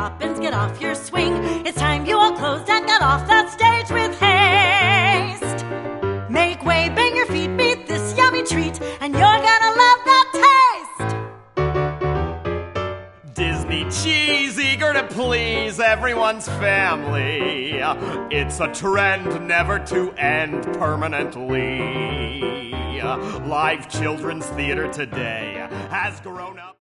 Poppins, get off your swing. It's time you all closed and got off that stage with haste. Make way, bang your feet, meet this yummy treat, and you're gonna love that taste. Disney cheese, eager to please everyone's family. It's a trend never to end permanently. Live children's theater today has grown up.